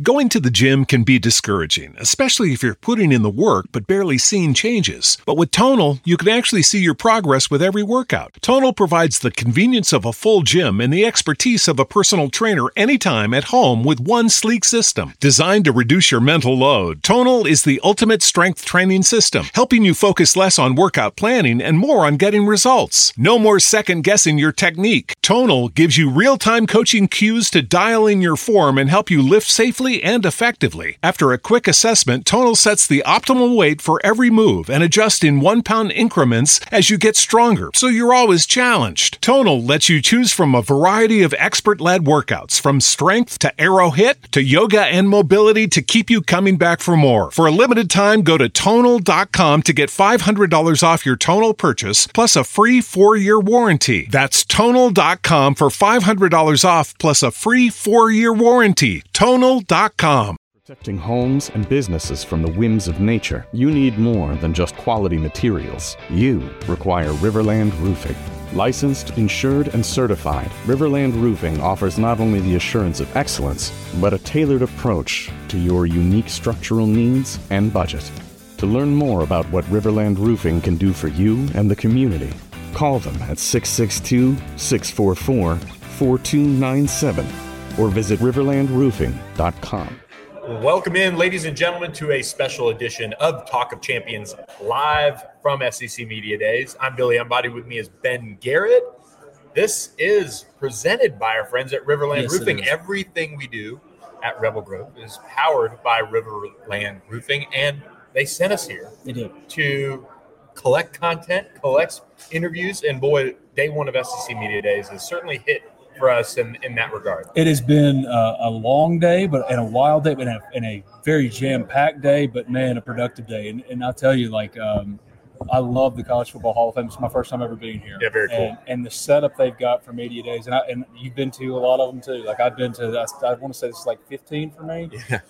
Going to the gym can be discouraging, especially if you're putting in the work but barely seeing changes. But with Tonal, you can actually see your progress with every workout. Tonal provides the convenience of a full gym and the expertise of a personal trainer anytime at home with one sleek system. Designed to reduce your mental load, Tonal is the ultimate strength training system, helping you focus less on workout planning and more on getting results. No more second-guessing your technique. Tonal gives you real-time coaching cues to dial in your form and help you lift safely and effectively. After a quick assessment, Tonal sets the optimal weight for every move and adjusts in 1 pound increments as you get stronger, so you're always challenged. Tonal lets you choose from a variety of expert-led workouts, from strength to aero hit to yoga and mobility, to keep you coming back for more. For a limited time, go to Tonal.com to get $500 off your Tonal purchase, plus a free 4-year warranty. That's Tonal.com for $500 off, plus a free 4-year warranty. Tonal.com. Protecting homes and businesses from the whims of nature, you need more than just quality materials. You require Riverland Roofing. Licensed, insured, and certified, Riverland Roofing offers not only the assurance of excellence, but a tailored approach to your unique structural needs and budget. To learn more about what Riverland Roofing can do for you and the community, call them at 662-644-4297 or visit riverlandroofing.com. Welcome in, ladies and gentlemen, to a special edition of Talk of Champions live from SEC Media Days. I'm Billy Embody. With me is Ben Garrett. This is presented by our friends at Riverland Roofing. Everything we do at Rebel Grove is powered by Riverland Roofing, and they sent us here to collect content, collect interviews, and boy, day one of SEC Media Days has certainly hit for us in that regard. It has been a long day, but and a wild day, but in a very jam-packed day, but man, a productive day. And I'll tell you, I love the College Football Hall of Fame. It's my first time ever being here. Yeah, very cool. And the setup they've got for Media Days, and you've been to a lot of them too. Like I've been to, I want to say this is like 15 for me.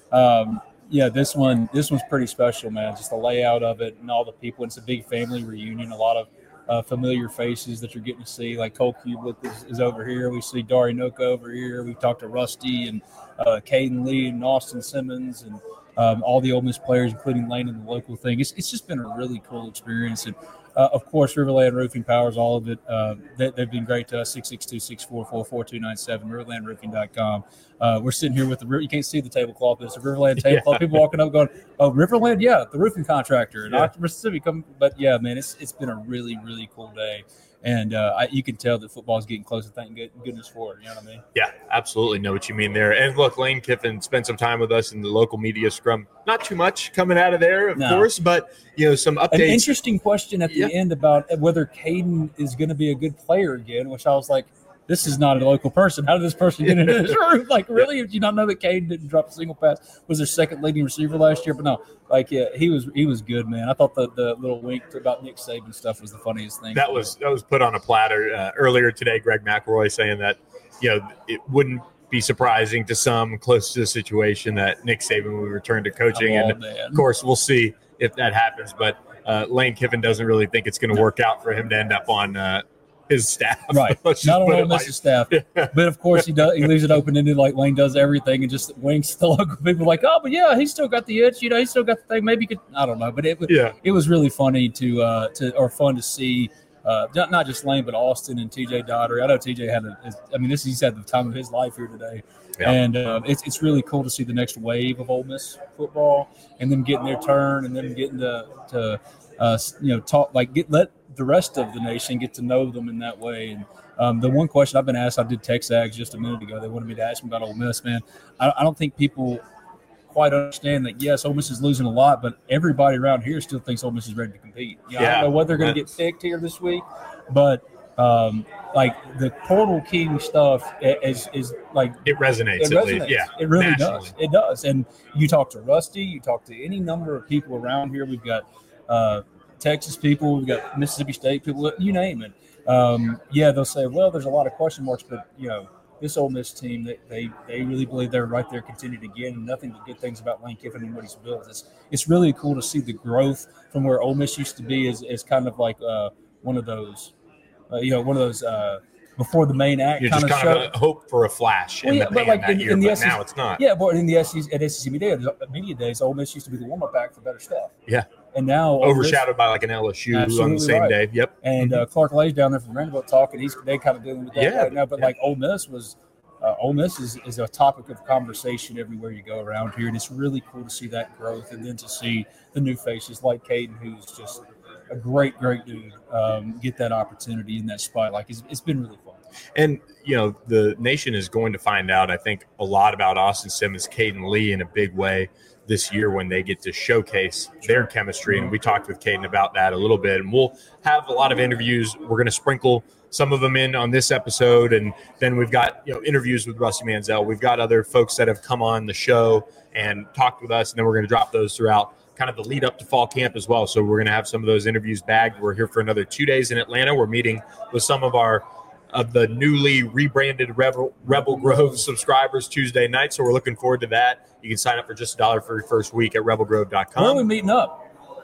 Yeah. This one's pretty special, man. Just the layout of it and all the people. It's a big family reunion. A lot of familiar faces that you're getting to see, like Cole Kubelik is over here. We see Dari Noka over here. We talked to Rusty and Caden Lee and Austin Simmons and all the Ole Miss players, including Lane in the local thing. It's just been a really cool experience. And, of course, Riverland Roofing powers all of it. They've been great to us, 662-644-4297, riverlandroofing.com. We're sitting here with you can't see the tablecloth, but it's a Riverland tablecloth. People walking up going, oh, Riverland? Yeah, the roofing contractor. And Mississippi come. But, yeah, man, it's been a really, really cool day. And you can tell that football is getting closer. Thank goodness for it. You know what I mean? Yeah, absolutely. Know what you mean there. And look, Lane Kiffin spent some time with us in the local media scrum. Not too much coming out of there, of course, but some updates. An interesting question at the end about whether Caden is going to be a good player again, which I was like, this is not a local person. How did this person get into this room? Like, really? Did you not know that Caden didn't drop a single pass? Was their second leading receiver last year? But no, he was good, man. I thought the little wink about Nick Saban stuff was the funniest thing. That was put on a platter earlier today. Greg McElroy saying that, it wouldn't be surprising to some close to the situation that Nick Saban would return to coaching. Of course, we'll see if that happens. But Lane Kiffin doesn't really think it's going to work out for him to end up on his staff. Right. Not on Ole Miss's staff. But, of course, he leaves it open-ended like Lane does everything and just winks to local people like, oh, but, yeah, he's still got the itch. He still got the thing. Maybe he could – I don't know. But it was really funny fun to see not just Lane but Austin and TJ Daugherty. I know TJ he's had the time of his life here today. Yeah. And it's really cool to see the next wave of Ole Miss football and them getting their turn and them getting to talk let the rest of the nation get to know them in that way. And the one question I've been asked, I did Texags just a minute ago. They wanted me to ask me about Ole Miss, man. I don't think people quite understand that, yes, Ole Miss is losing a lot, but everybody around here still thinks Ole Miss is ready to compete. I don't know whether they're going to get picked here this week, but the Portal King stuff is like it resonates. At least. Yeah, it really does. It does. And you talk to Rusty, you talk to any number of people around here. We've got Texas people, we've got Mississippi State people, you name it. They'll say, well, there's a lot of question marks, but this Ole Miss team, they really believe they're right there contending again, and nothing but good things about Lane Kiffin and what he's built. It's really cool to see the growth from where Ole Miss used to be as kind of like one of those before the main act you kind just of kind showed. of hope for a flash in the pan that year, but now it's not. Yeah, but in the SEC media days, Ole Miss used to be the warm-up act for better stuff. Yeah. And now overshadowed by like an LSU on the same day. Yep. And Clark Lay's down there from Vanderbilt talking. They kind of dealing with that right now. But like Ole Miss is a topic of conversation everywhere you go around here, and it's really cool to see that growth, and then to see the new faces like Caden, who's just a great dude, get that opportunity in that spot. Like it's been really fun. And the nation is going to find out, I think, a lot about Austin Simmons, Caden Lee in a big way this year when they get to showcase their chemistry. And we talked with Caden about that a little bit, and we'll have a lot of interviews. We're going to sprinkle some of them in on this episode, and then we've got interviews with Rusty Manziel. We've got other folks that have come on the show and talked with us, and then we're going to drop those throughout kind of the lead up to fall camp as well. So we're going to have some of those interviews bagged. We're here for another 2 days in Atlanta. We're meeting with some of the newly rebranded Rebel Grove subscribers Tuesday night. So we're looking forward to that. You can sign up for just $1 for your first week at rebelgrove.com. Where are we meeting up?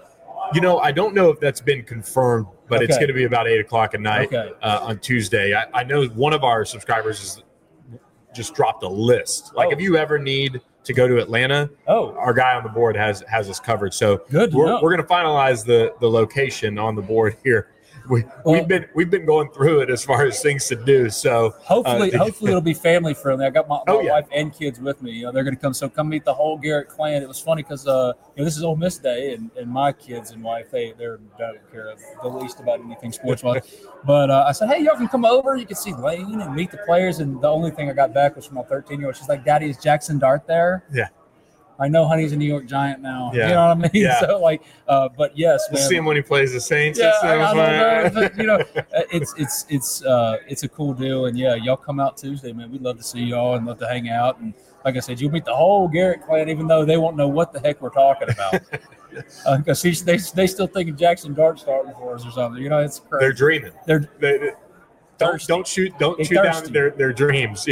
I don't know if that's been confirmed, but it's going to be about 8 o'clock at night on Tuesday. I know one of our subscribers has just dropped a list. Like, if you ever need to go to Atlanta, our guy on the board has us covered. So we're going to finalize the location on the board here. We've been going through it as far as things to do. So hopefully it'll be family friendly. I got my wife and kids with me. They're going to come. So come meet the whole Garrett clan. It was funny because this is Ole Miss Day, and my kids and wife they don't care the least about anything sports wise. But I said, hey, y'all can come over. You can see Lane and meet the players. And the only thing I got back was from my 13-year-old. She's like, Daddy, is Jackson Dart there? Yeah. I know Honey's a New York Giant now. Yeah. You know what I mean? Yeah. So but yes, we'll see him when he plays the Saints. Yeah, I don't know, but, it's a cool deal, and y'all come out Tuesday, man. We'd love to see y'all and love to hang out. And like I said, you'll meet the whole Garrett clan, even though they won't know what the heck we're talking about, because they still thinking Jackson Dart starting for us or something. It's crazy. They're dreaming. Don't shoot down their dreams.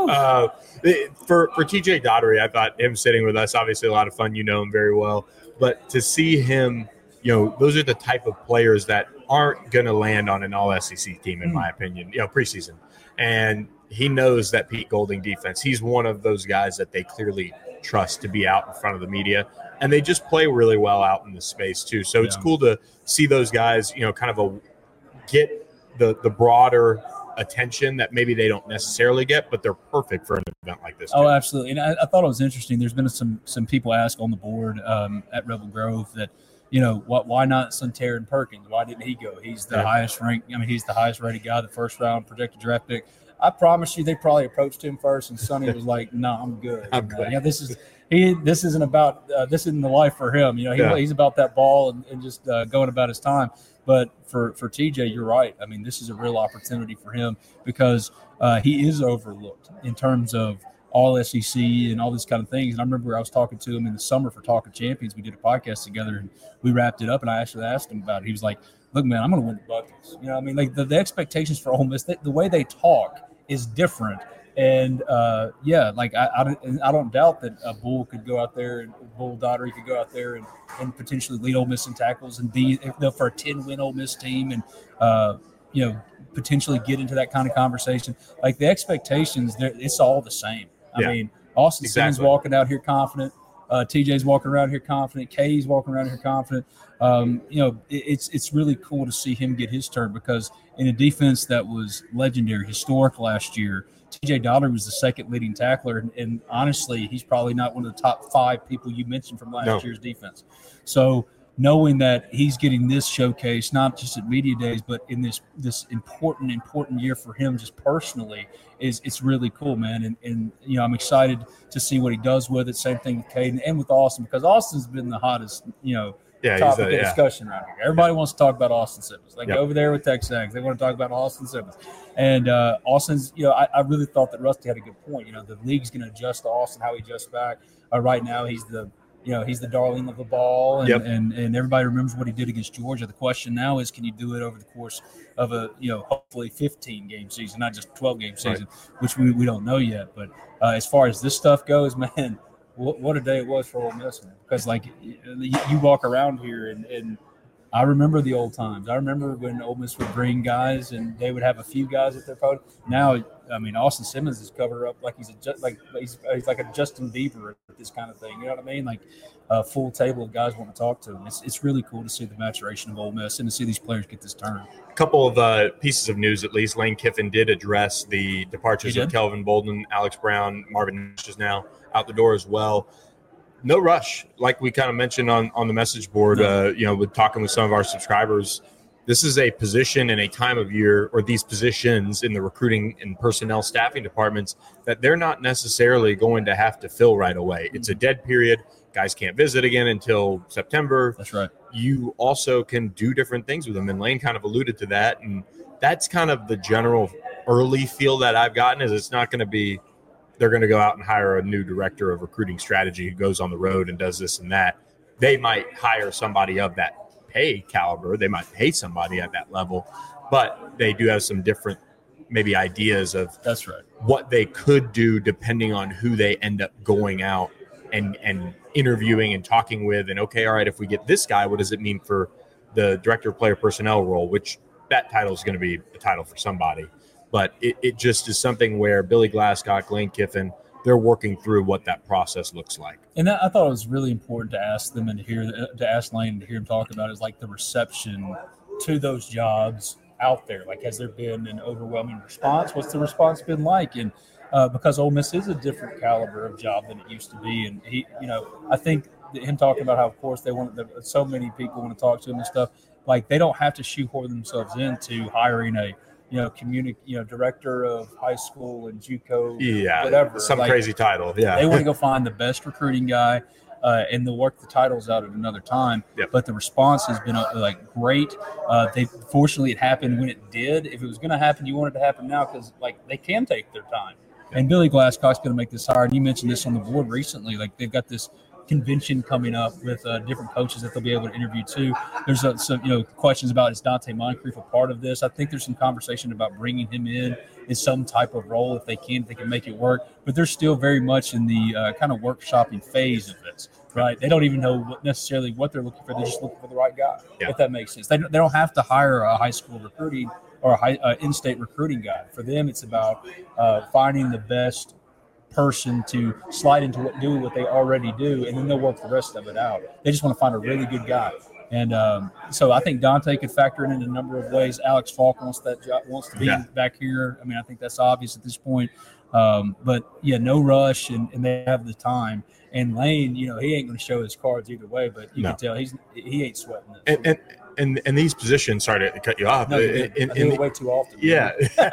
For TJ Daugherty, I thought him sitting with us, obviously a lot of fun. You know him very well, but to see him, those are the type of players that aren't going to land on an all SEC team, in my opinion. Preseason, and he knows that Pete Golding defense. He's one of those guys that they clearly trust to be out in front of the media, and they just play really well out in the space too. So it's cool to see those guys, kind of get the broader attention that maybe they don't necessarily get, but they're perfect for an event like this. Oh, absolutely. And I thought it was interesting. There's been some people ask on the board at Rebel Grove that, why not Suntaran Perkins? Why didn't he go? He's the highest ranked. He's the highest rated guy, the first round projected draft pick. I promise you, they probably approached him first, and Sonny was like, "No, I'm good. I'm good." This isn't about this isn't the life for him. He's about that ball and just going about his time. But for TJ, you're right. This is a real opportunity for him because he is overlooked in terms of all SEC and all these kind of things. And I remember I was talking to him in the summer for Talk of Champions. We did a podcast together, and we wrapped it up, and I actually asked him about it. He was like, look, man, I'm going to win the buckets. Like the expectations for Ole Miss, the way they talk is different. And I don't doubt that Bull could go out there, and Bull Daugherty could go out there and potentially lead Ole Miss in tackles and be for a 10-win Ole Miss team, and potentially get into that kind of conversation. Like the expectations, it's all the same. Austin Simmons walking out here confident. TJ's walking around here confident. K's walking around here confident. It's really cool to see him get his turn because in a defense that was legendary, historic last year, TJ Daugherty was the second leading tackler, and honestly, he's probably not one of the top 5 people you mentioned from last year's defense. So knowing that he's getting this showcase, not just at media days, but in this important year for him just personally, it's really cool, man. And I'm excited to see what he does with it. Same thing with Caden and with Austin, because Austin's been the hottest, topic of discussion around here. Everybody wants to talk about Austin Simmons. They go over there with Texans. They want to talk about Austin Simmons. And Austin's, I really thought that Rusty had a good point. The league's going to adjust to Austin, how he adjusts back. Right now, he's the darling of the ball, and everybody remembers what he did against Georgia. The question now is, can you do it over the course of a, hopefully 15-game season, not just 12-game season, which we don't know yet. But as far as this stuff goes, man, what a day it was for Ole Miss, man. Because, you walk around here and I remember the old times. I remember when Ole Miss would bring guys and they would have a few guys at their podium. Now, I mean, Austin Simmons is covered up like he's like a Justin Bieber at this kind of thing. You know what I mean? Like a full table of guys want to talk to him. It's really cool to see the maturation of Ole Miss and to see these players get this turn. A couple of pieces of news, at least. Lane Kiffin did address the departures of Kelvin Bolden, Alex Brown, Marvin Nash is now out the door as well. No rush, like we kind of mentioned on the message board, with talking with some of our subscribers. This is a position and a time of year, or these positions in the recruiting and personnel staffing departments, that they're not necessarily going to have to fill right away. It's a dead period. Guys can't visit again until September. That's right. You also can do different things with them, and Lane kind of alluded to that, and that's kind of the general early feel that I've gotten is it's not going to be they're going to go out and hire a new director of recruiting strategy who goes on the road and does this and that. They might hire somebody of that pay caliber. They might pay somebody at that level, but they do have some different maybe ideas of that's right what they could do depending on who they end up going out and interviewing and talking with. And okay, all right, if we get this guy, what does it mean for the director of player personnel role, which that title is going to be a title for somebody. But it just is something where Billy Glasscock, Lane Kiffin, they're working through what that process looks like. And I thought it was really important to ask them and to ask Lane and to hear him talk about is like the reception to those jobs out there. Like, has there been an overwhelming response? What's the response been like? And because Ole Miss is a different caliber of job than it used to be. And he, I think him talking about how, of course, so many people want to talk to him and stuff. Like, they don't have to shoehorn themselves into hiring a director of high school and JUCO, whatever. Some crazy title. Yeah. They want to go find the best recruiting guy, and they'll work the titles out at another time. Yep. But the response has been great. Fortunately, it happened when it did. If it was going to happen, you want it to happen now because they can take their time. Yep. And Billy Glasscock's going to make this hire. And you mentioned this on the board recently. Like, they've got this convention coming up with different coaches that they'll be able to interview too. There's some questions about, is Dante Moncrief a part of this? I think there's some conversation about bringing him in some type of role if they can make it work. But they're still very much in the kind of workshopping phase of this, right? They don't even know necessarily what they're looking for. They're just looking for the right guy, if that makes sense. They don't have to hire a high school recruiting or a in-state recruiting guy. For them, it's about finding the best person to slide into do what they already do, and then they'll work the rest of it out. They just want to find a really good guy. And so I think Dante could factor in a number of ways. Alex Falk wants to be back here. I mean, I think that's obvious at this point. But no rush, and they have the time. And Lane, he ain't going to show his cards either way, but you can tell he ain't sweating this. And these positions, sorry to cut you off. No, I do it way too often. Yeah.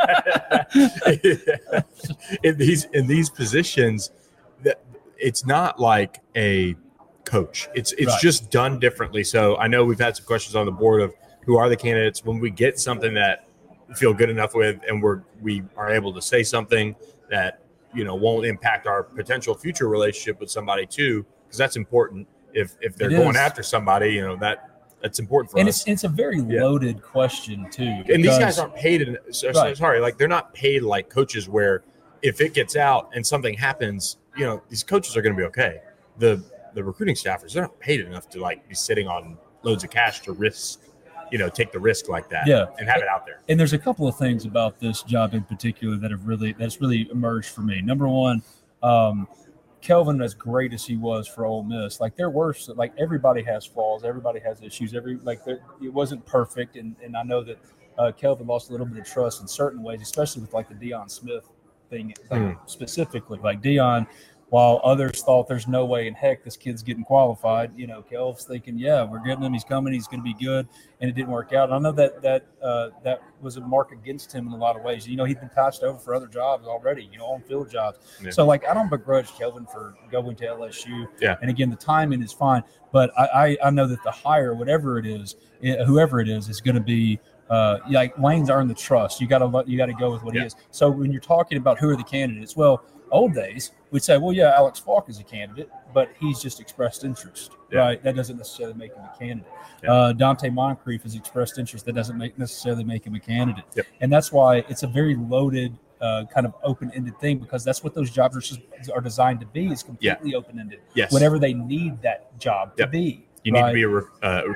in these positions, it's not like a coach. It's right. Just done differently. So I know we've had some questions on the board of who are the candidates. When we get something that we feel good enough with, and we are able to say something that won't impact our potential future relationship with somebody too, because that's important. If they're going after somebody, that's important for us. And it's a very loaded question too. And these guys aren't paid. Sorry, like they're not paid like coaches where if it gets out and something happens, these coaches are going to be okay. The recruiting staffers, they're not paid enough to be sitting on loads of cash to risk, take the risk like that and have it out there. And there's a couple of things about this job in particular that's really emerged for me. Number one, Kelvin, as great as he was for Ole Miss, there were everybody has flaws, everybody has issues. It wasn't perfect, and I know that Kelvin lost a little bit of trust in certain ways, especially with the Deion Smith thing specifically. Deion, while others thought there's no way in heck this kid's getting qualified, Kelv's thinking, we're getting him, he's coming, he's going to be good, and it didn't work out. And I know that was a mark against him in a lot of ways. He'd been passed over for other jobs already, on-field jobs. Yeah. So, I don't begrudge Kelvin for going to LSU. Yeah. And, again, the timing is fine. But I know that the hire, whoever it is going to be Lane's earned the trust. You got to go with what he is. So when you're talking about who are the candidates, well, old days, we'd say, Alex Falk is a candidate, but he's just expressed interest, right? That doesn't necessarily make him a candidate. Yeah. Dante Moncrief has expressed interest. That doesn't necessarily make him a candidate. Yep. And that's why it's a very loaded, kind of open-ended thing, because that's what those jobs are designed to be, is completely open-ended. Yes. Whatever they need that job to be. You need to be a communicator.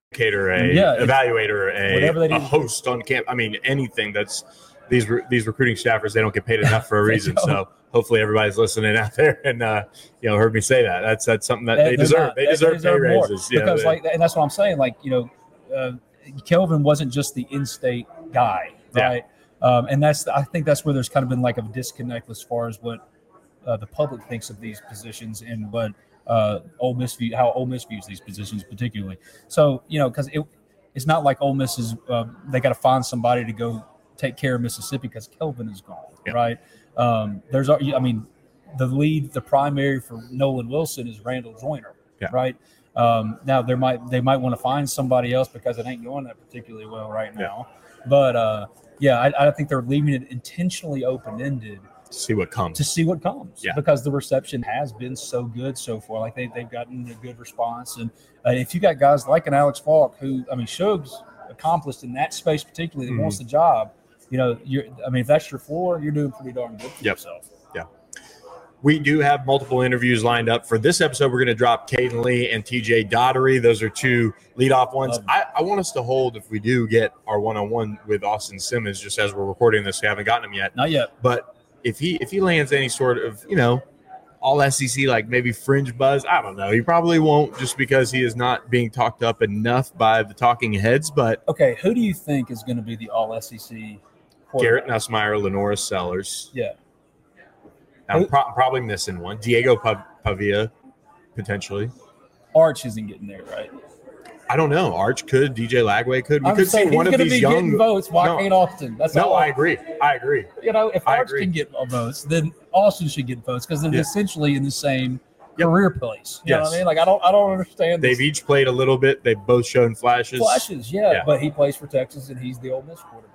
educator, evaluator, a host on camp. I mean, anything that's these recruiting staffers, they don't get paid enough for a reason. So hopefully everybody's listening out there and heard me say that. That's something that they deserve. They deserve pay raises because and that's what I'm saying. Like, Kelvin wasn't just the in-state guy, right? And I think that's where there's kind of been like a disconnect as far as what the public thinks of these positions and what how Ole Miss views these positions particularly. So, because it's not like Ole Miss is they got to find somebody to go take care of Mississippi because Kelvin is gone, right? The primary for Nolan Wilson is Randall Joyner, right? Now they might want to find somebody else because it ain't going that particularly well right now. But I think they're leaving it intentionally open-ended to see what comes. Because the reception has been so good so far. Like they've gotten a good response, and if you got guys like an Alex Falk, who Shug's accomplished in that space particularly, that wants the job. If that's your floor, you're doing pretty darn good for yourself. Yeah. We do have multiple interviews lined up for this episode. We're going to drop Caden Lee and TJ Daugherty. Those are two leadoff ones. I want us to hold, if we do get our one-on-one with Austin Simmons, just as we're recording this, we haven't gotten him yet. Not yet. But if he lands any sort of, all SEC, like maybe fringe buzz, I don't know. He probably won't, just because he is not being talked up enough by the talking heads. But okay, who do you think is going to be the all SEC? Garrett Nussmeier, Lenora Sellers. Yeah. I'm probably missing one. Diego Pavia, potentially. Arch isn't getting there, right? I don't know. Arch could. DJ Lagway could. We could see one of these young votes. Why can't Austin? I agree. If Arch can get votes, then Austin should get votes because they're essentially in the same career place. You know what I mean? Like I don't understand. They've each played a little bit. They've both shown flashes. But he plays for Texas and he's the Ole Miss quarterback.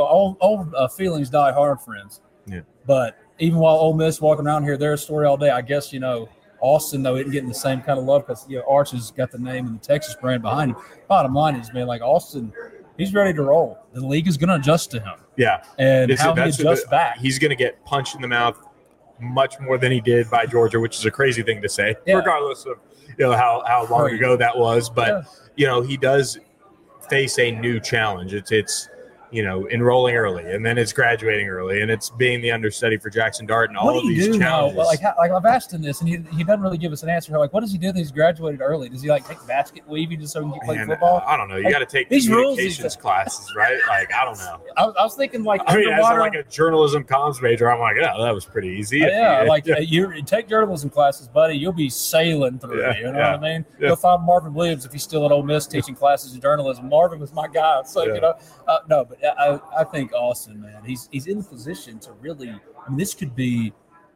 All feelings die hard, friends. Yeah. But even while Ole Miss walking around here, their story all day. I guess Austin though isn't getting the same kind of love because Arch has got the name and the Texas brand behind him. Bottom line is, man, like Austin, he's ready to roll. The league is going to adjust to him. Yeah, and how he adjusts back, he's going to get punched in the mouth much more than he did by Georgia, which is a crazy thing to say, regardless of how long ago that was. But he does face a new challenge. It's enrolling early, and then it's graduating early, and it's being the understudy for Jackson Dart, and all of these challenges. Well, like I've asked him this, and he doesn't really give us an answer. Like, what does he do that he's graduated early? Does he take basket weaving just so he can play football? I don't know. You got to take these communications classes, right? Like, I don't know. I was thinking as a journalism comms major, I'm like, that was pretty easy. You take journalism classes, buddy, you'll be sailing through. What I mean? Yeah. Go find Marvin Williams if he's still at Ole Miss teaching classes in journalism. Marvin was my guy. So no, but I think Austin, man, he's in the position to really. I mean, this could be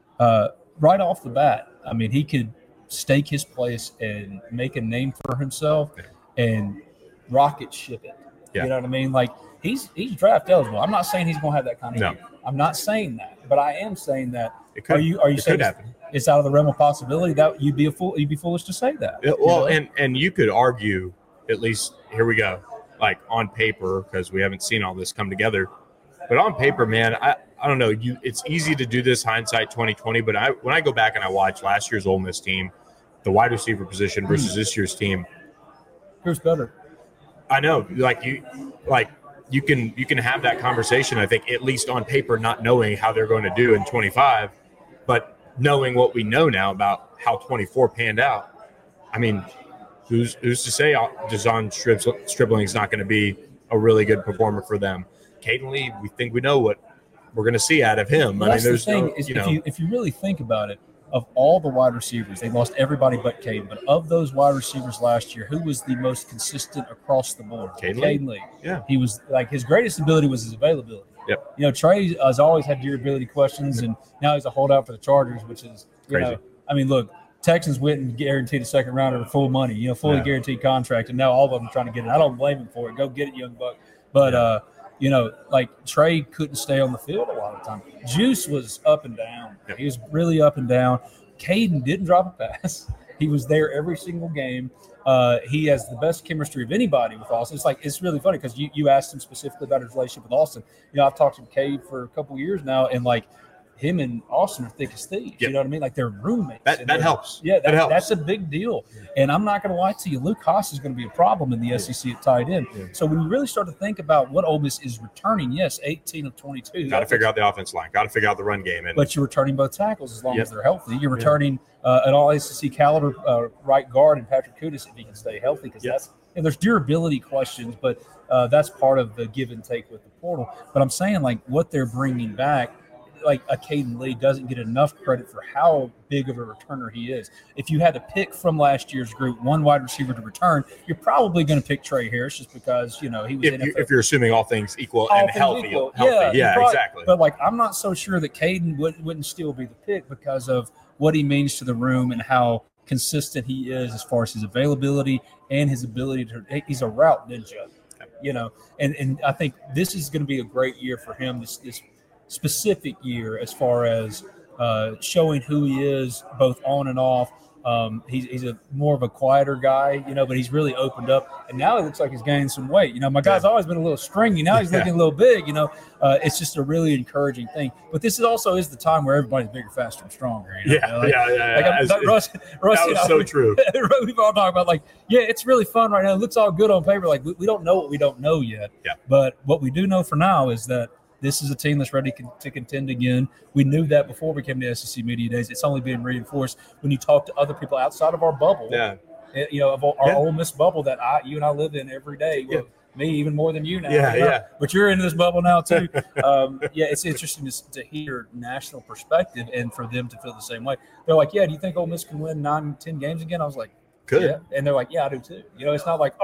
right off the bat. I mean, he could stake his place and make a name for himself and rocket ship it. Yeah. You know what I mean? Like he's draft eligible. I'm not saying he's going to have that kind of year. I'm not saying that, but I am saying that. It could, are you saying it's out of the realm of possibility that you'd be foolish to say that? Well, and you could argue, at least here we go. Like on paper, because we haven't seen all this come together. But on paper, man, I don't know. It's easy to do this hindsight 2020, but when I go back and I watch last year's Ole Miss team, the wide receiver position versus this year's team, who's better? I know, you can have that conversation. I think at least on paper, not knowing how they're going to do in 25, but knowing what we know now about how 24 panned out. I mean, who's to say Dazon Stribling is not going to be a really good performer for them? Caden Lee, we know what we're going to see out of him. Well, I mean, there's the thing is, if you really think about it, of all the wide receivers, they lost everybody but Caden. But of those wide receivers last year, who was the most consistent across the board? Caden Lee. Yeah, he was his greatest ability was his availability. Yep. Trey has always had durability questions, and now he's a holdout for the Chargers, which is crazy. I mean, look, Texans went and guaranteed a second rounder full money, fully guaranteed contract, and now all of them are trying to get it. I don't blame him for it. Go get it, young buck. But Trey couldn't stay on the field a lot of the time. Juice was up and down. Yep. He was really up and down. Caden didn't drop a pass. He was there every single game. He has the best chemistry of anybody with Austin. It's really funny because you asked him specifically about his relationship with Austin. I've talked to Cade for a couple of years now, and him and Austin are thick as thieves. Yep. You know what I mean? Like they're roommates. That helps. Yeah, that helps. That's a big deal. And I'm not going to lie to you, Luke Haas is going to be a problem in the SEC at tight end. Yeah. So when you really start to think about what Ole Miss is returning, yes, 18 of 22. Got to figure out the offense line. Got to figure out the run game. But you're returning both tackles as long as they're healthy. You're returning an all-SEC caliber right guard in Patrick Kudus if he can stay healthy, because there's durability questions, but that's part of the give and take with the portal. But I'm saying, like, what they're bringing back, like a Caden Lee doesn't get enough credit for how big of a returner he is. If you had to pick from last year's group one wide receiver to return, you're probably going to pick Trey Harris just because, he was if you're assuming all things equal and healthy. Yeah, exactly. But, like, I'm not so sure that Caden wouldn't still be the pick because of what he means to the room and how consistent he is as far as his availability and his ability to – he's a route ninja, and I think this is going to be a great year for him, this specific year as far as showing who he is both on and off. He's a more of a quieter guy, but he's really opened up, and now it looks like he's gaining some weight. My guy's always been a little stringy. Now he's looking a little big. It's just a really encouraging thing. But this is also the time where everybody's bigger, faster, and stronger. Russ, that was so true. We've all talked about it's really fun right now. It looks all good on paper. Like we don't know what we don't know yet. Yeah. But what we do know for now is that this is a team that's ready to contend again. We knew that before we came to SEC Media Days. It's only being reinforced when you talk to other people outside of our bubble, of our Ole Miss bubble that you and I live in every day. Well, me even more than you now. But you're in this bubble now too. It's interesting to hear national perspective and for them to feel the same way. They're like, do you think Ole Miss can win 9-10 games again? I was like, good. Yeah. And they're like, I do too. It's not like,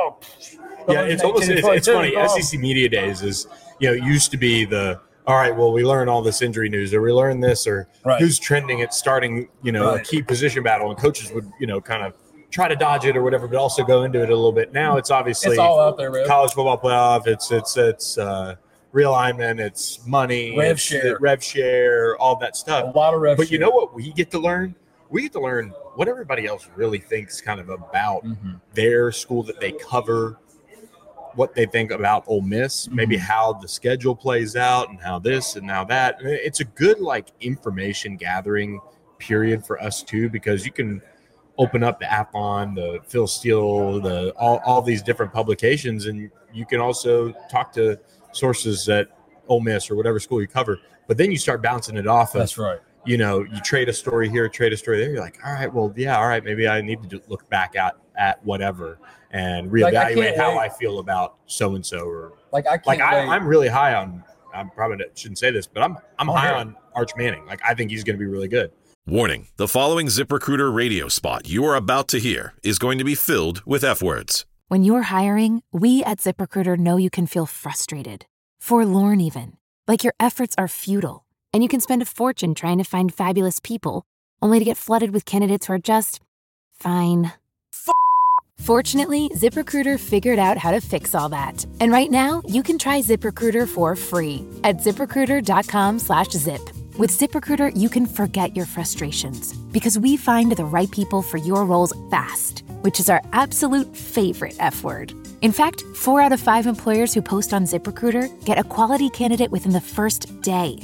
it's funny. SEC Media Days is, used to be all right, well, we learn all this injury news, or we learn this, or who's trending at starting, a key position battle, and coaches would, kind of try to dodge it or whatever, but also go into it a little bit. Now it's obviously it's all out there, man. College football playoff. It's realignment. It's money. Rev share, all that stuff. A lot of rev share. But you know what we get to learn? We get to learn what everybody else really thinks kind of about their school that they cover, what they think about Ole Miss, maybe how the schedule plays out and how this and how that. It's a good information gathering period for us too, because you can open up the app on the Phil Steele, all these different publications, and you can also talk to sources at Ole Miss or whatever school you cover. But then you start bouncing it off. That's right. You trade a story here, trade a story there. You're like, all right, well, maybe I need to look back at whatever and reevaluate how I feel about so-and-so. Or I'm really high on, I probably shouldn't say this, but I'm high on Arch Manning. I think he's going to be really good. Warning, the following ZipRecruiter radio spot you are about to hear is going to be filled with F-words. When you're hiring, we at ZipRecruiter know you can feel frustrated, forlorn even, like your efforts are futile. And you can spend a fortune trying to find fabulous people, only to get flooded with candidates who are just fine. Fortunately, ZipRecruiter figured out how to fix all that. And right now, you can try ZipRecruiter for free at ZipRecruiter.com/zip. With ZipRecruiter, you can forget your frustrations because we find the right people for your roles fast, which is our absolute favorite F word. In fact, 4 out of 5 employers who post on ZipRecruiter get a quality candidate within the first day.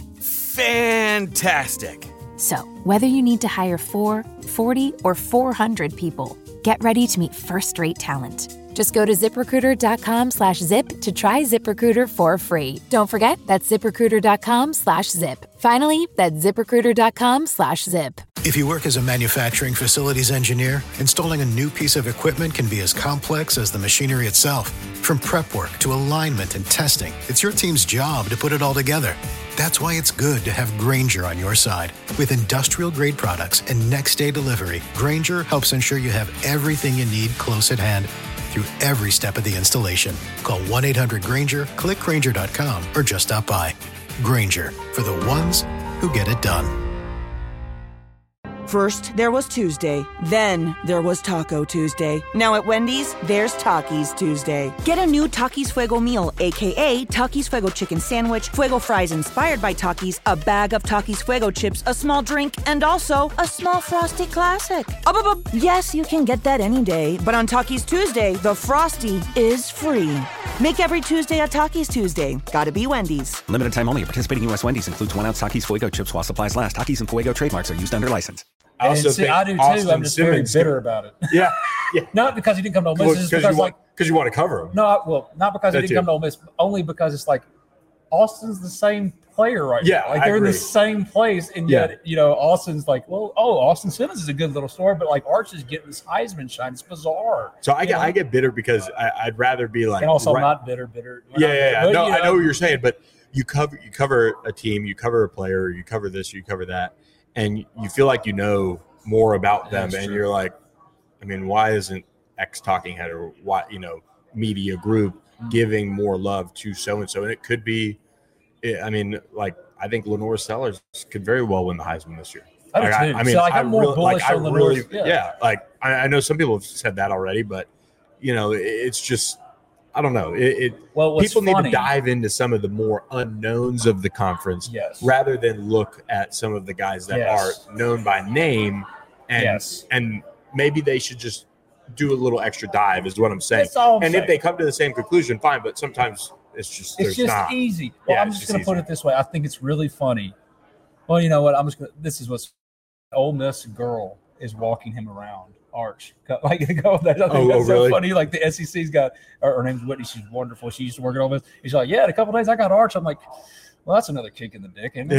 Fantastic. So, whether you need to hire 4, 40, or 400 people, get ready to meet first-rate talent. Just go to ZipRecruiter.com/zip to try ZipRecruiter for free. Don't forget, that's ZipRecruiter.com/zip. Finally, that's ZipRecruiter.com/zip. If you work as a manufacturing facilities engineer, installing a new piece of equipment can be as complex as the machinery itself. From prep work to alignment and testing, it's your team's job to put it all together. That's why it's good to have Grainger on your side. With industrial-grade products and next-day delivery, Grainger helps ensure you have everything you need close at hand through every step of the installation. Call 1-800-GRAINGER, click Grainger.com, or just stop by. Grainger, for the ones who get it done. First, there was Tuesday. Then, there was Taco Tuesday. Now at Wendy's, there's Takis Tuesday. Get a new Takis Fuego meal, a.k.a. Takis Fuego chicken sandwich, Fuego fries inspired by Takis, a bag of Takis Fuego chips, a small drink, and also a small Frosty Classic. Yes, you can get that any day, but on Takis Tuesday, the Frosty is free. Make every Tuesday a Takis Tuesday. Gotta be Wendy's. Limited time only. Participating U.S. Wendy's includes 1 ounce Takis Fuego chips while supplies last. Takis and Fuego trademarks are used under license. I do too. I'm just very bitter about it. Yeah. Not because he didn't come to Ole Miss. Because you want to cover him. No, not because he didn't come to Ole Miss. Only because it's like Austin's the same player right now. Like they're in the same place, and yet Austin's like, Austin Simmons is a good little story, but like Arch is getting this Heisman shine. It's bizarre. So I get bitter because I'd rather be like, and also not bitter. Yeah. No, I know what you're saying, but you cover a team, you cover a player, you cover this, you cover that. And you feel like you know more about them, and you're like, I mean, why isn't X talking head or why media group giving more love to so and so? And it could be, I mean, like I think Lenore Sellers could very well win the Heisman this year. I'm more bullish on Lenore. I know some people have said that already, but it's just. I don't know. People need to dive into some of the more unknowns of the conference rather than look at some of the guys that are known by name, and maybe they should just do a little extra dive is what I'm saying. If they come to the same conclusion, fine, but sometimes it's just easy. Well, I'm just going to put it this way. I think it's really funny. Well, you know what? This is what's Ole Miss girl is walking him around. Arch, like I think that's really? So funny. Like the SEC's got her name's Whitney. She's wonderful. She used to work at Ole Miss. He's like, in a couple of days I got Arch. I'm like, well, that's another kick in the dick, and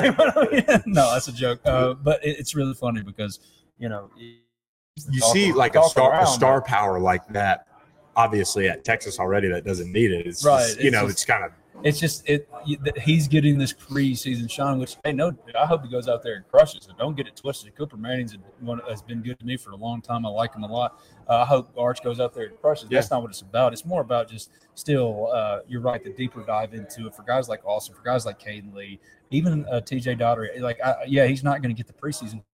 no, that's a joke. But it's really funny because you see like a star power like that. Obviously, at Texas already, that doesn't need it. It's right. Just, it's kind of. It's just he's getting this preseason shine, which I hope he goes out there and crushes it. Don't get it twisted. Cooper Manning's has been good to me for a long time. I like him a lot. I hope Arch goes out there and crushes. Yeah. That's not what it's about. It's more about just still. You're right. The deeper dive into it for guys like Austin, for guys like Caden Lee, even TJ Daugherty. He's not going to get the preseason.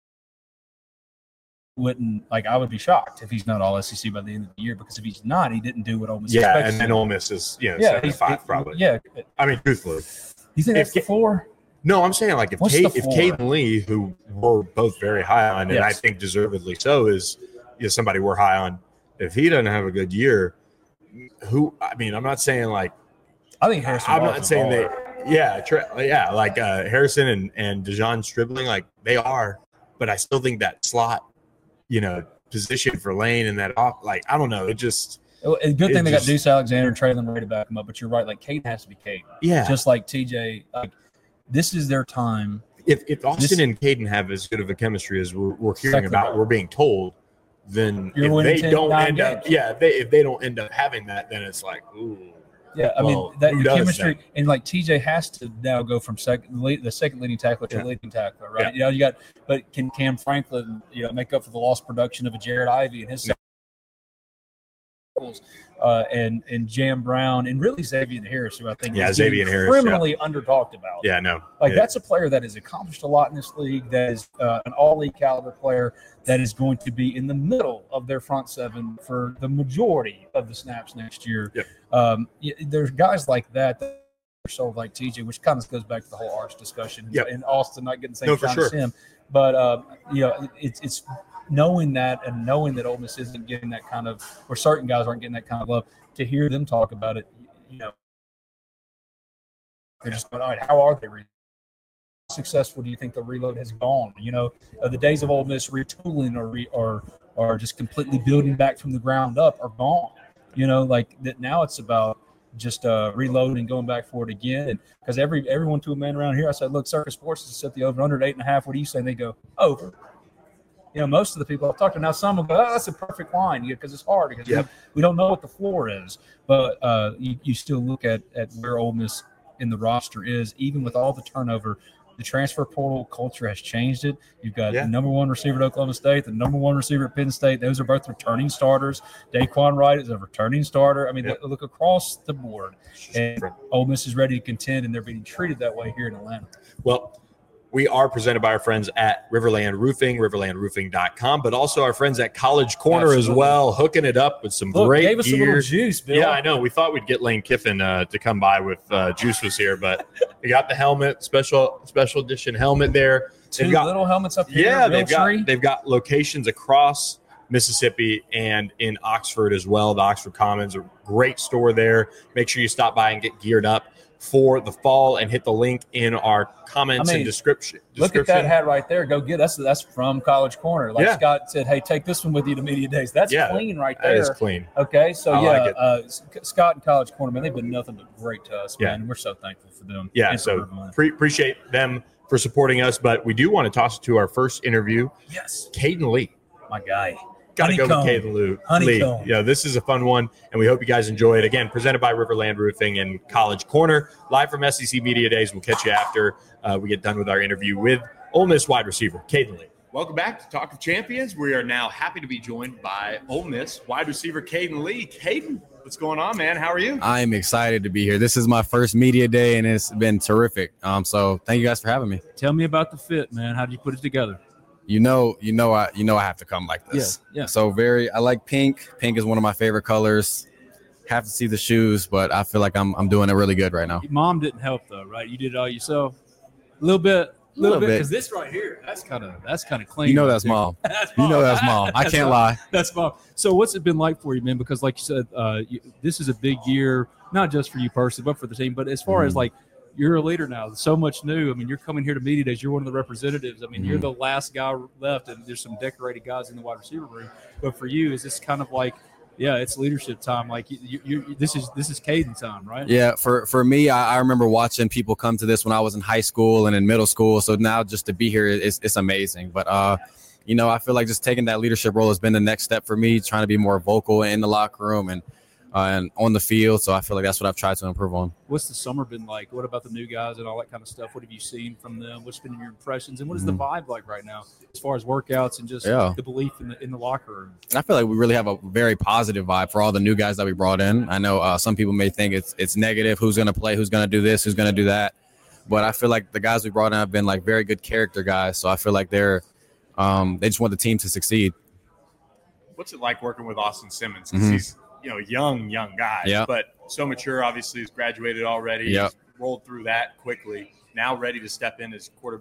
I would be shocked if he's not all SEC by the end of the year, because if he's not, he didn't do what Ole Miss expects. And then Ole Miss is 75 probably. Yeah, I mean, truthfully, you think that's the floor? No, I'm saying like if Caden Lee, who we're both very high on, and I think deservedly so, is somebody we're high on. If he doesn't have a good year, I'm not saying like I think Harrison. I'm not saying that. Like Harrison and DeJon Stribling, like they are, but I still think that slot. Position for Lane and that off. Like, I don't know. It just. A good thing they got Deuce Alexander and Traylon Ray to back him up. But you're right. Like, Caden has to be Caden. Yeah. Just like TJ. Like, this is their time. If Austin and Caden have as good of a chemistry as we're hearing about, we're being told, then if they don't end up, if they don't end up having that, then it's like, ooh. Yeah, the chemistry and like TJ has to now go from the second leading tackler to leading tackler, right? Yeah. But can Cam Franklin, make up for the lost production of a Jared Ivey and his and Jam Brown and really Xavier Harris, who I think is criminally under-talked about. Yeah, no. That's a player that has accomplished a lot in this league, that is an all-league caliber player that is going to be in the middle of their front seven for the majority of the snaps next year. Yep. There's guys like that are so like TJ, which kind of goes back to the whole Arch discussion. Yep. And Austin not getting the same time as him. But, it's knowing that and knowing that Ole Miss isn't getting that kind of, or certain guys aren't getting that kind of love, to hear them talk about it, they're just going, all right, how are they successful? Do you think the reload has gone? The days of Ole Miss retooling or just completely building back from the ground up are gone. Like that now it's about just reloading and going back for it again. And because everyone to a man around here, I said, look, Circus Sports has set the over under at 8.5. What do you say? And they go, over. Most of the people I've talked to now, some will go, that's a perfect line, because it's hard because we don't know what the floor is. But you still look at where Ole Miss in the roster is, even with all the turnover. The transfer portal culture has changed it. You've got the number one receiver at Oklahoma State, the number one receiver at Penn State. Those are both returning starters. Daquan Wright is a returning starter. I mean, look across the board. And Ole Miss is ready to contend, and they're being treated that way here in Atlanta. Well, We are presented by our friends at Riverland Roofing, riverlandroofing.com, but also our friends at College Corner as well, hooking it up with some great gave us gear. a little juice, Bill. Yeah, I know. We thought we'd get Lane Kiffin to come by with Juice was here, but we got the helmet, special edition helmet there. Two little helmets up here. Yeah, they've got locations across Mississippi and in Oxford as well. The Oxford Commons, a great store there. Make sure you stop by and get geared up for the fall and hit the link in our comments and description. Look at that hat right there. Go get us. That's from College Corner. Like Scott said, hey, take this one with you to media days. That's clean right there. That is clean. Okay, so Scott and College Corner, man, they've been nothing but great to us, man. And we're so thankful for them. Yeah, so appreciate them for supporting us, but we do want to toss it to our first interview. Yes. Caden Lee. My guy. Got to go with Caden Lee. Yeah, this is a fun one, and we hope you guys enjoy it. Again, presented by Riverland Roofing and College Corner, live from SEC Media Days. We'll catch you after we get done with our interview with Ole Miss wide receiver Caden Lee. Welcome back to Talk of Champions. We are now happy to be joined by Ole Miss wide receiver Caden Lee. Caden, what's going on, man? How are you? I'm excited to be here. This is my first media day, and it's been terrific. So thank you guys for having me. Tell me about the fit, man. How did you put it together? I have to come like this. Yeah. So I like pink. Pink is one of my favorite colors. Have to see the shoes, but I feel like I'm doing it really good right now. Mom didn't help though, right? You did it all yourself. A little bit. Because this right here, that's kind of clean. You know that's mom. That's mom. You know that's mom. I can't lie. That's mom. So what's it been like for you, man? Because like you said, this is a big year, not just for you personally, but for the team. But as far as like, you're a leader now. So much new. I mean, you're coming here to media days. You're one of the representatives. I mean, you're the last guy left, and there's some decorated guys in the wide receiver room. But for you, is this kind of like, it's leadership time? Like this is Caden time, right? Yeah. For me, I remember watching people come to this when I was in high school and in middle school. So now just to be here, it's amazing. But I feel like just taking that leadership role has been the next step for me, trying to be more vocal in the locker room and on the field. So I feel like that's what I've tried to improve on. What's the summer been like? What about the new guys and all that kind of stuff? What have you seen from them? What's been your impressions? And what is the vibe like right now as far as workouts and just the belief in the locker room? I feel like we really have a very positive vibe for all the new guys that we brought in. I know some people may think it's negative. Who's going to play? Who's going to do this? Who's going to do that? But I feel like the guys we brought in have been like very good character guys. So I feel like they just want the team to succeed. What's it like working with Austin Simmons? Because he's young guy, but so mature. Obviously, he's graduated already. He's rolled through that quickly. Now ready to step in as quarter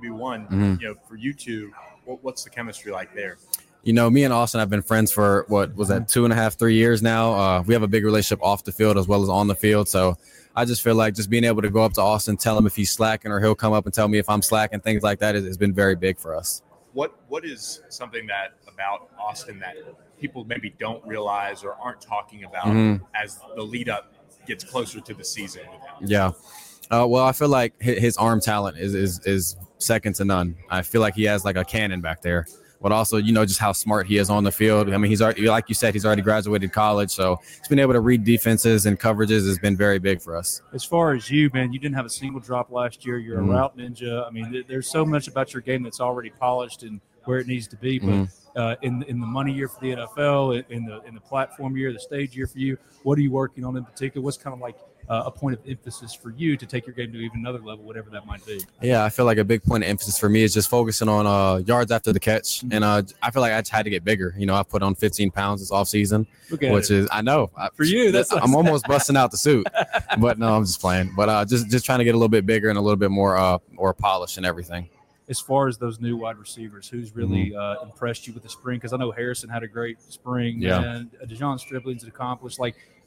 QB1. For you two, what's the chemistry like there? Me and Austin have been friends for 2.5, 3 years now. We have a big relationship off the field as well as on the field. So I just feel like just being able to go up to Austin, tell him if he's slacking, or he'll come up and tell me if I'm slacking. Things like that has been very big for us. What is something that about Austin that people maybe don't realize or aren't talking about as the lead up gets closer to the season with him? Yeah. Well, I feel like his arm talent is second to none. I feel like he has like a cannon back there, but also, just how smart he is on the field. I mean, he's already, like you said, he's already graduated college. So he's been able to read defenses and coverages has been very big for us. As far as you, man, you didn't have a single drop last year. You're a route ninja. I mean, there's so much about your game that's already polished and where it needs to be. But in the money year for the NFL, in the platform year, the stage year for you, what are you working on in particular? What's kind of like a point of emphasis for you to take your game to even another level, whatever that might be? Yeah, I feel like a big point of emphasis for me is just focusing on yards after the catch. And I feel like I just had to get bigger. I put on 15 pounds this offseason, which is, I know. For you, I'm almost busting out the suit. But no, I'm just playing. But just trying to get a little bit bigger and a little bit more polished and everything. As far as those new wide receivers, who's really impressed you with the spring? Because I know Harrison had a great spring, and Dejon Stribling's accomplished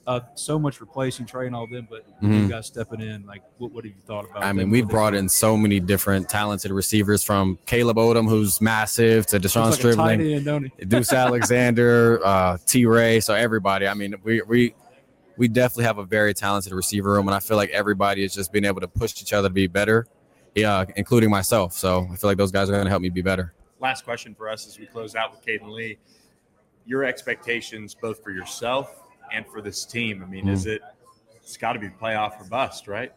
so much replacing Trey and all of them, but you guys stepping in, what have you thought about? I mean, we've brought in so many different talented receivers, from Caleb Odom, who's massive, to Dejon Stribling, Deuce Alexander, T. Ray, so everybody. I mean, we definitely have a very talented receiver room, and I feel like everybody has just been able to push each other to be better. Yeah, including myself. So I feel like those guys are going to help me be better. Last question for us as we close out with Caden Lee. Your expectations both for yourself and for this team. I mean, it's got to be playoff or bust, right?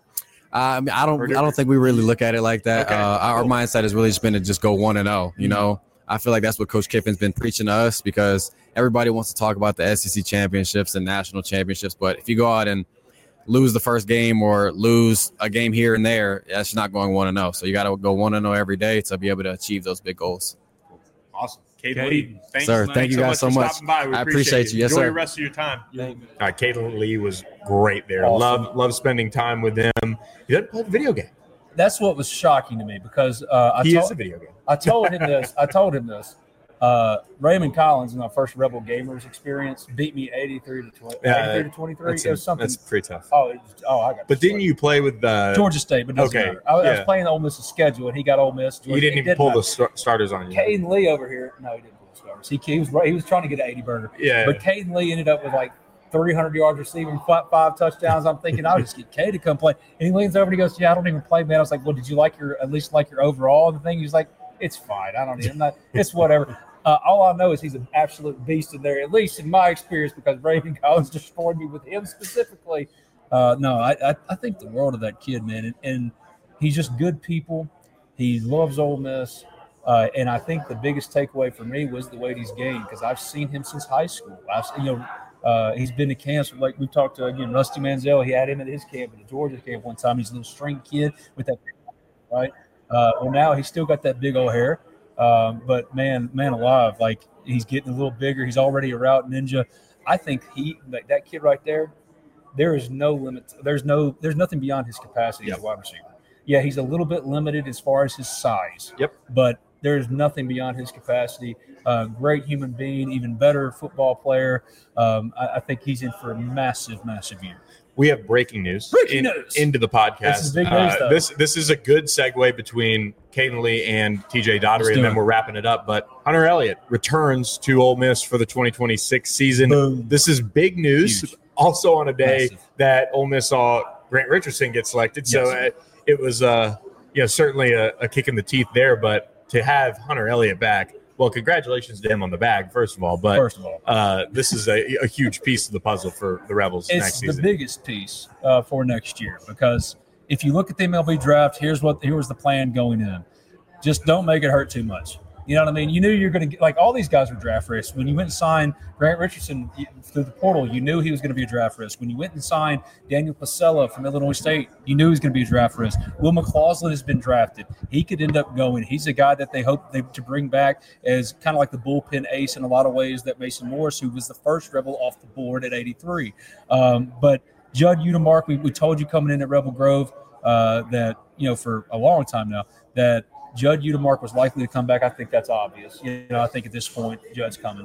I don't think we really look at it like that. Okay. Our mindset has really just been to just go 1-0. I feel like that's what Coach Kiffin's been preaching to us, because everybody wants to talk about the SEC championships and national championships. But if you go out and lose the first game or lose a game here and there, that's not going 1-0. So you got to go 1-0 every day to be able to achieve those big goals. Awesome. Caden Lee, thanks, sir. Thank you guys so much. I appreciate you. Yes, Enjoy sir. the rest of your time. Caden Lee was great there. Awesome. Love spending time with him. He doesn't play the video game. That's what was shocking to me because he is a video game. I told him this. Raymond Collins in our first Rebel Gamers experience beat me 83 to 23. It was something. That's pretty tough. I got. But didn't you play with Georgia State? But doesn't matter. I was playing Ole Miss's schedule, and he got Ole Miss. You didn't even pull the starters on you. Caden Lee over here. No, he didn't pull the starters. He was trying to get an 80 burger. Yeah. But Caden Lee ended up with like 300 yards receiving, 5 touchdowns. I'm thinking I'll just get Kay to come play. And he leans over and he goes, "Yeah, I don't even play, man." I was like, "Well, did you at least like your overall?" And the thing he's like, "It's fine. I don't even. It's whatever." All I know is he's an absolute beast in there, at least in my experience, because Raymond Collins destroyed me with him specifically. I think the world of that kid, man, and he's just good people. He loves Ole Miss, and I think the biggest takeaway for me was the weight he's gained because I've seen him since high school. He's been to camps like we've talked to again. Rusty Manziel, he had him at his camp, at the Georgia camp one time. He's a little string kid with that, right? Well, now he's still got that big old hair. But man alive, like he's getting a little bigger. He's already a route ninja. I think that kid right there, there is no limit. There's nothing beyond his capacity as a wide receiver. Yeah, he's a little bit limited as far as his size. Yep. But there's nothing beyond his capacity. Great human being, even better football player. I think he's in for a massive year. We have breaking news into the podcast. This is big news, this is a good segue between Caden Lee and TJ Daugherty, and then we're wrapping it up. But Hunter Elliott returns to Ole Miss for the 2026 season. Boom. This is big news. Huge. Also on a day that Ole Miss saw Grant Richardson get selected. Yes. So it was certainly a kick in the teeth there. But to have Hunter Elliott back, well, congratulations to him on the bag, first of all. But this is a huge piece of the puzzle for the Rebels next season. It's the biggest piece for next year because if you look at the MLB draft, here was the plan going in. Just don't make it hurt too much. You know what I mean? You knew you're going to get – like all these guys were draft risks. When you went and signed Grant Richardson through the portal, you knew he was going to be a draft risk. When you went and signed Daniel Pasella from Illinois State, you knew he was going to be a draft risk. Will McCausland has been drafted. He could end up going. He's a guy that they hope to bring back as kind of like the bullpen ace in a lot of ways that Mason Morris, who was the first Rebel off the board at 83. But Judd Udemark, we told you coming in at Rebel Grove that, for a long time now, that Judd Udemark was likely to come back. I think that's obvious. I think at this point, Judd's coming.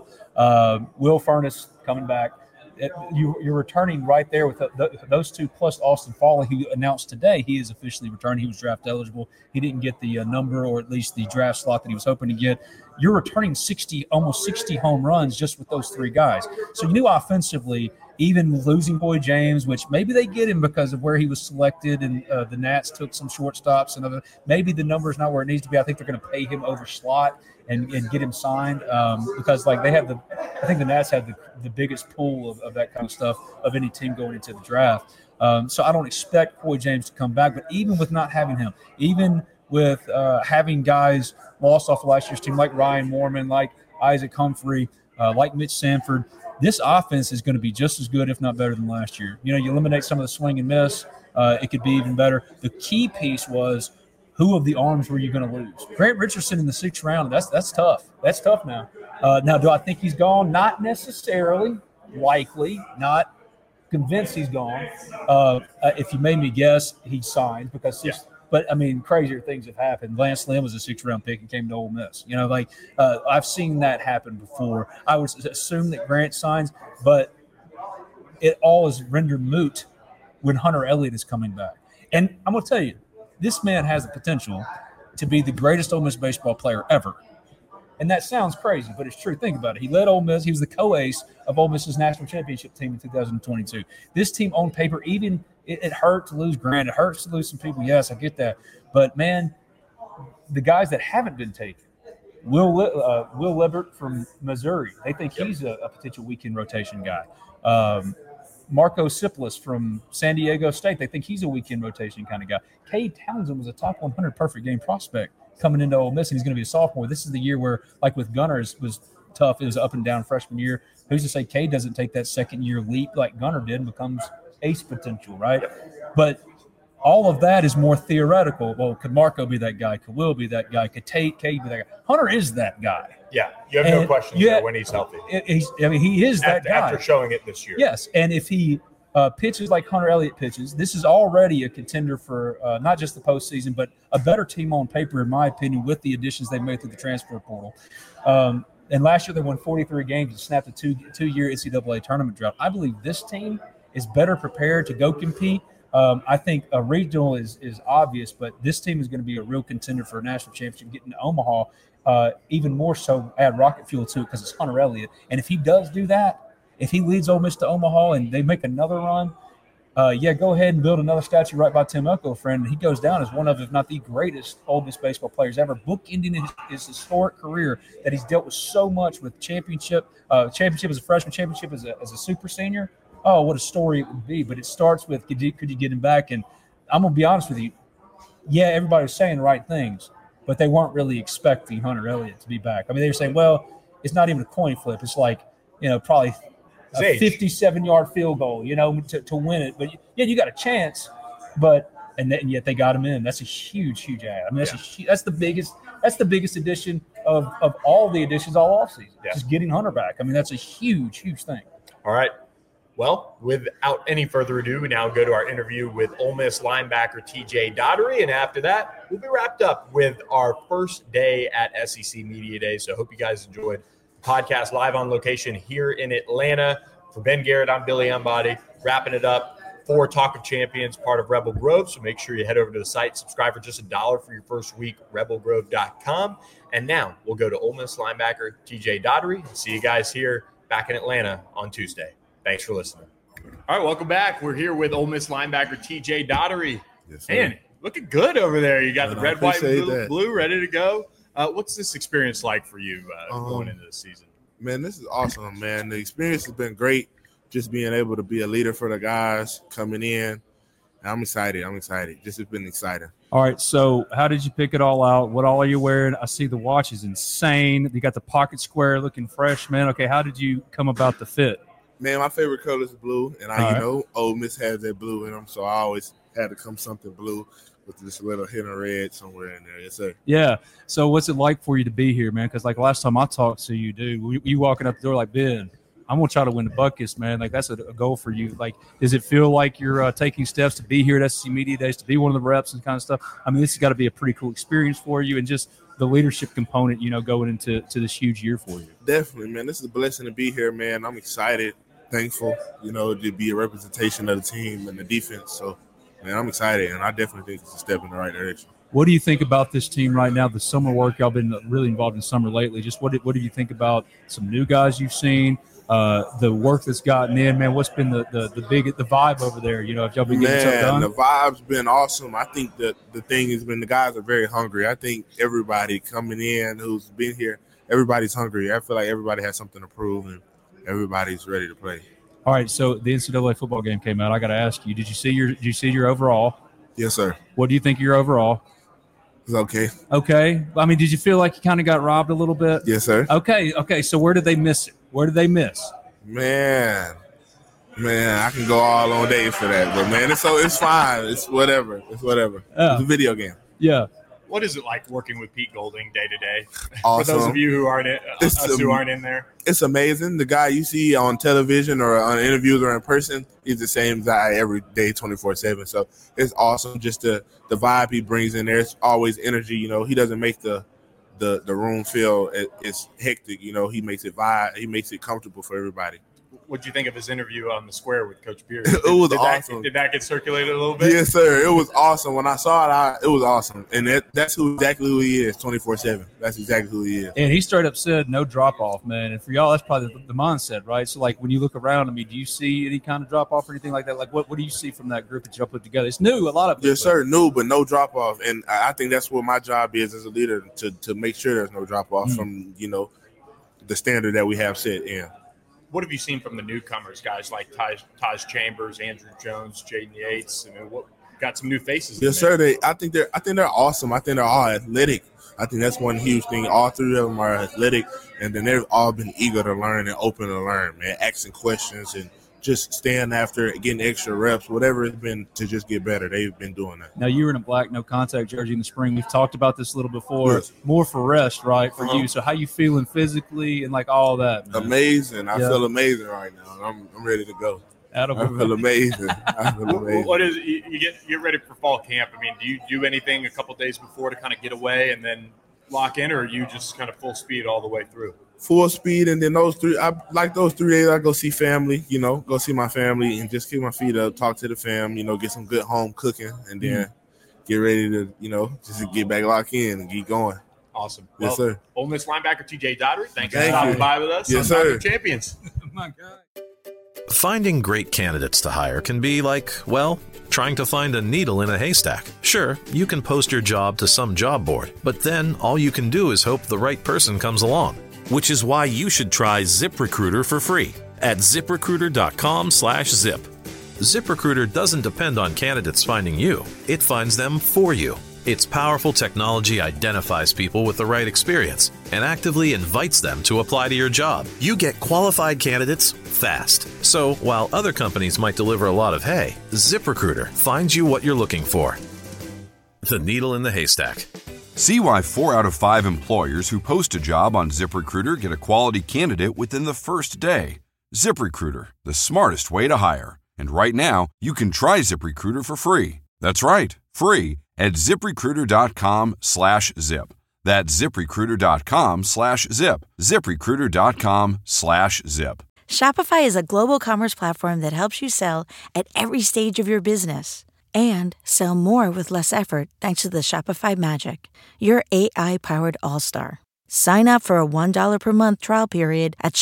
Will Furness coming back. You're returning right there with those two plus Austin Foley, who announced today he is officially returning. He was draft eligible. He didn't get the number or at least the draft slot that he was hoping to get. You're returning almost 60 home runs just with those three guys. So you knew offensively, even losing Boy James, which maybe they get him because of where he was selected, and the Nats took some shortstops and maybe the number's not where it needs to be. I think they're going to pay him over slot and get him signed because like I think the Nats have the biggest pool of that kind of stuff of any team going into the draft. So I don't expect Boy James to come back, but even with not having him, even with having guys lost off of last year's team like Ryan Moorman, like Isaac Humphrey, like Mitch Sanford, this offense is going to be just as good, if not better, than last year. You eliminate some of the swing and miss. It could be even better. The key piece was who of the arms were you going to lose? Grant Richardson in the 6th round, that's tough. That's tough now. Now, do I think he's gone? Not necessarily. Likely. Not convinced he's gone. If you made me guess, he signed because But, I mean, crazier things have happened. Lance Lynn was a 6th-round pick and came to Ole Miss. I've seen that happen before. I would assume that Grant signs, but it all is rendered moot when Hunter Elliott is coming back. And I'm going to tell you, this man has the potential to be the greatest Ole Miss baseball player ever. And that sounds crazy, but it's true. Think about it. He led Ole Miss. He was the co-ace of Ole Miss's national championship team in 2022. This team on paper, even it hurt to lose Grant. It hurts to lose some people. Yes, I get that. But, man, the guys that haven't been taken, Will Libbert from Missouri, they think he's a potential weekend rotation guy. Marco Sipolis from San Diego State, they think he's a weekend rotation kind of guy. Cade Townsend was a top 100 perfect game prospect coming into Ole Miss, and he's going to be a sophomore. This is the year where, like with Gunnar, it was tough. It was up and down freshman year. Who's to say Cade doesn't take that second-year leap like Gunnar did and becomes ace potential, right? But all of that is more theoretical. Well, could Marco be that guy? Could Will be that guy? Could Tate be that guy? Hunter is that guy. Yeah, you have no question when he's healthy. He is that guy. After showing it this year. Yes, and if he pitches like Hunter Elliott pitches, this is already a contender for not just the postseason, but a better team on paper, in my opinion, with the additions they've made through the transfer portal. And last year they won 43 games and snapped a two-year NCAA tournament drought. I believe this team is better prepared to go compete. I think a regional is obvious, but this team is going to be a real contender for a national championship. Getting to Omaha, even more so, add rocket fuel to it because it's Hunter Elliott. And if he does do that, if he leads Ole Miss to Omaha and they make another run, go ahead and build another statue right by Tim Echo-Friend. And he goes down as one of, if not the greatest Ole Miss baseball players ever, bookending his historic career that he's dealt with so much with championship as a freshman, championship as a super senior. Oh, what a story it would be. But it starts with, could you get him back? And I'm going to be honest with you. Yeah, everybody was saying the right things, but they weren't really expecting Hunter Elliott to be back. I mean, they were saying, well, it's not even a coin flip. It's like, probably a 57-yard field goal, to win it. But, you got a chance, and yet they got him in. That's a huge, huge ad. I mean, that's the biggest addition of all the additions all offseason, just getting Hunter back. I mean, that's a huge, huge thing. All right. Well, without any further ado, we now go to our interview with Ole Miss linebacker TJ Daugherty, and after that, we'll be wrapped up with our first day at SEC Media Day. So I hope you guys enjoyed the podcast live on location here in Atlanta. For Ben Garrett, I'm Billy Embody, wrapping it up for Talk of Champions, part of Rebel Grove. So make sure you head over to the site, subscribe for just $1 for your first week, rebelgrove.com. And now we'll go to Ole Miss linebacker TJ Daugherty. See you guys here back in Atlanta on Tuesday. Thanks for listening. All right, welcome back. We're here with Ole Miss linebacker TJ Daugherty. Yes, man, looking good over there. You got the red, white, and blue ready to go. What's this experience like for you going into the season? Man, this is awesome, man. The experience has been great. Just being able to be a leader for the guys coming in. I'm excited. This has been exciting. All right, so how did you pick it all out? What all are you wearing? I see the watch is insane. You got the pocket square looking fresh, man. Okay, how did you come about the fit? Man, my favorite color is blue, and Ole Miss has that blue in them, so I always had to come something blue with this little hint of red somewhere in there. Yes, sir. Yeah. So what's it like for you to be here, man? Because, like, last time I talked to you, dude, you walking up the door like, Ben, I'm going to try to win the Buckets, man. Like, that's a goal for you. Like, does it feel like you're taking steps to be here at SEC Media Days, to be one of the reps and kind of stuff? I mean, this has got to be a pretty cool experience for you, and just the leadership component, going into this huge year for you. Definitely, man. This is a blessing to be here, man. I'm excited. Thankful, to be a representation of the team and the defense. So, man, I'm excited, and I definitely think it's a step in the right direction. What do you think about this team right now? The summer work, y'all been really involved in summer lately. Just what do you think about some new guys you've seen? The work that's gotten in, man. What's been the vibe over there? If y'all been getting something done? The vibe's been awesome. I think that the thing has been the guys are very hungry. I think everybody coming in who's been here, everybody's hungry. I feel like everybody has something to prove, and everybody's ready to play. All right, so the NCAA football game came out. I got to ask you, did you see your overall? Yes, sir. What do you think of your overall? It's okay. Okay. I mean, did you feel like you kind of got robbed a little bit? Yes, sir. Okay. So where did they miss it? Where did they miss? Man, I can go all on day for that, but man, it's fine. It's whatever. It's a video game. Yeah. What is it like working with Pete Golding day to day? Awesome. For those of you who aren't in there, it's amazing. The guy you see on television or on interviews or in person, he's the same guy every day, 24/7. So it's awesome. Just the vibe he brings in there. It's always energy. He doesn't make the room feel it's hectic. He makes it vibe. He makes it comfortable for everybody. What'd you think of his interview on the square with Coach Beard? It was awesome. Did that get circulated a little bit? Yes, sir. It was awesome. When I saw it, it was awesome. And that's exactly who he is, 24/7. That's exactly who he is. And he straight up said no drop-off, man. And for y'all, that's probably the mindset, right? So, like, when you look around, do you see any kind of drop-off or anything like that? Like, what do you see from that group that y'all put together? It's new, a lot of it. Yes, sir, new, but no drop-off. And I think that's what my job is as a leader, to make sure there's no drop-off from, the standard that we have set in. What have you seen from the newcomers, guys like Taj Chambers, Andrew Jones, Jaden Yates? I mean, got some new faces. Yes, sir. I think they're awesome. I think they're all athletic. I think that's one huge thing. All three of them are athletic, and then they've all been eager to learn and open to learn, man, asking questions and just staying after it, getting extra reps, whatever it's been to just get better. They've been doing that. Now, you were in a black no contact jersey in the spring. We've talked about this a little before. Yes. More for rest, right, for you. So how you feeling physically and like all that, man? Amazing. I feel amazing right now. I'm ready to go. I feel amazing. What is you get ready for fall camp? I mean, do you do anything a couple days before to kind of get away and then lock in, or are you just kind of full speed all the way through? Full speed, and then those 3 days I go see family, go see my family and just keep my feet up, talk to the fam, get some good home cooking, and then get ready to, just get back locked in and keep going. Awesome. Yes, sir. Ole Miss linebacker TJ Daugherty, thank you for stopping by with us. Yes, sir. Champions. My God. Finding great candidates to hire can be like, well, trying to find a needle in a haystack. Sure, you can post your job to some job board, but then all you can do is hope the right person comes along. Which is why you should try ZipRecruiter for free at ZipRecruiter.com/zip. ZipRecruiter doesn't depend on candidates finding you. It finds them for you. Its powerful technology identifies people with the right experience and actively invites them to apply to your job. You get qualified candidates fast. So while other companies might deliver a lot of hay, ZipRecruiter finds you what you're looking for. The needle in the haystack. See why 4 out of 5 employers who post a job on ZipRecruiter get a quality candidate within the first day. ZipRecruiter, the smartest way to hire. And right now, you can try ZipRecruiter for free. That's right, free at ZipRecruiter.com/zip. That's ZipRecruiter.com/zip. ZipRecruiter.com/zip. Shopify is a global commerce platform that helps you sell at every stage of your business and sell more with less effort thanks to the Shopify Magic, your AI-powered all-star. Sign up for a $1 per month trial period at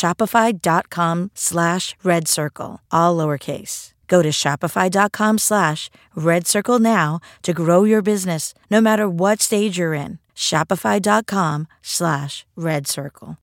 shopify.com/redcircle, all lowercase. Go to shopify.com/redcircle now to grow your business, no matter what stage you're in. Shopify.com/redcircle.